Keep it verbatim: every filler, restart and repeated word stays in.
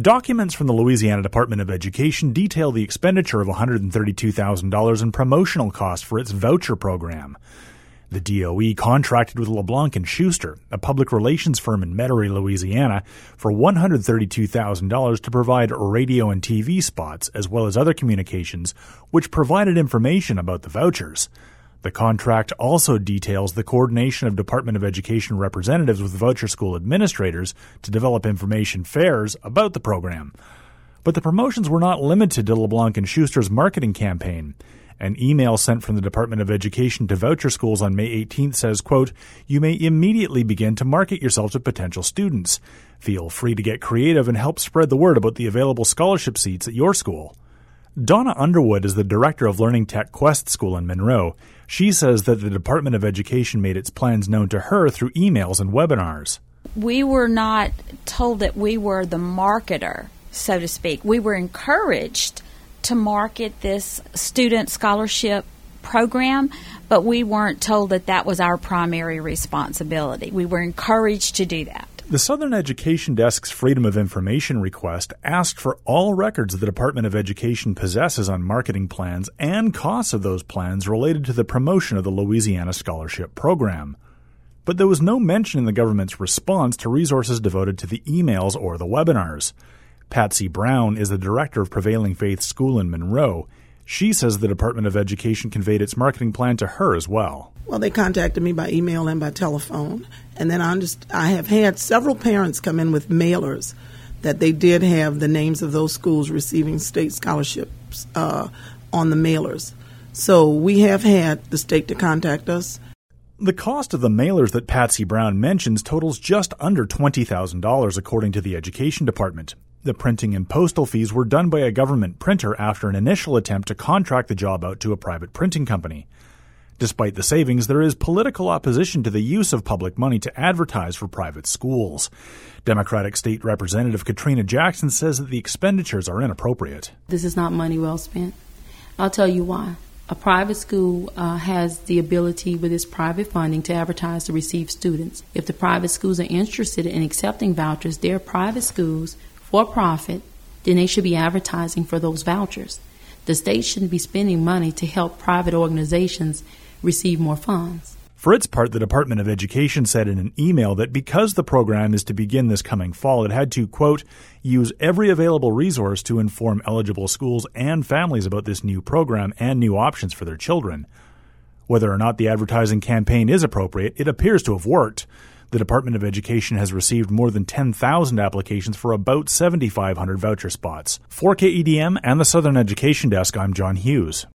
Documents from the Louisiana Department of Education detail the expenditure of one hundred thirty-two thousand dollars in promotional costs for its voucher program. The D O E contracted with LeBlanc and Schuster, a public relations firm in Metairie, Louisiana, for one hundred thirty-two thousand dollars to provide radio and T V spots as well as other communications which provided information about the vouchers. The contract also details the coordination of Department of Education representatives with voucher school administrators to develop information fairs about the program. But the promotions were not limited to LeBlanc and Schuster's marketing campaign. An email sent from the Department of Education to voucher schools on May eighteenth says, quote, "You may immediately begin to market yourself to potential students. Feel free to get creative and help spread the word about the available scholarship seats at your school." Donna Underwood is the director of Learning Tech Quest School in Monroe. She says that the Department of Education made its plans known to her through emails and webinars. We were not told that we were the marketer, so to speak. We were encouraged to market this student scholarship program, but we weren't told that that was our primary responsibility. We were encouraged to do that. The Southern Education Desk's Freedom of Information request asked for all records the Department of Education possesses on marketing plans and costs of those plans related to the promotion of the Louisiana Scholarship Program. But there was no mention in the government's response to resources devoted to the emails or the webinars. Patsy Brown is the director of Prevailing Faith School in Monroe. She says the Department of Education conveyed its marketing plan to her as well. Well, they contacted me by email and by telephone. And then I, underst- I have had several parents come in with mailers that they did have the names of those schools receiving state scholarships uh, on the mailers. So we have had the state to contact us. The cost of the mailers that Patsy Brown mentions totals just under twenty thousand dollars, according to the Education Department. The printing and postal fees were done by a government printer after an initial attempt to contract the job out to a private printing company. Despite the savings, there is political opposition to the use of public money to advertise for private schools. Democratic State Representative Katrina Jackson says that the expenditures are inappropriate. This is not money well spent. I'll tell you why. A private school uh, has the ability with its private funding to advertise to receive students. If the private schools are interested in accepting vouchers, they're private schools for profit, then they should be advertising for those vouchers. The state shouldn't be spending money to help private organizations receive more funds. For its part, the Department of Education said in an email that because the program is to begin this coming fall, it had to, quote, use every available resource to inform eligible schools and families about this new program and new options for their children. Whether or not the advertising campaign is appropriate, it appears to have worked. The Department of Education has received more than ten thousand applications for about seven thousand five hundred voucher spots. For K E D M and the Southern Education Desk, I'm John Hughes.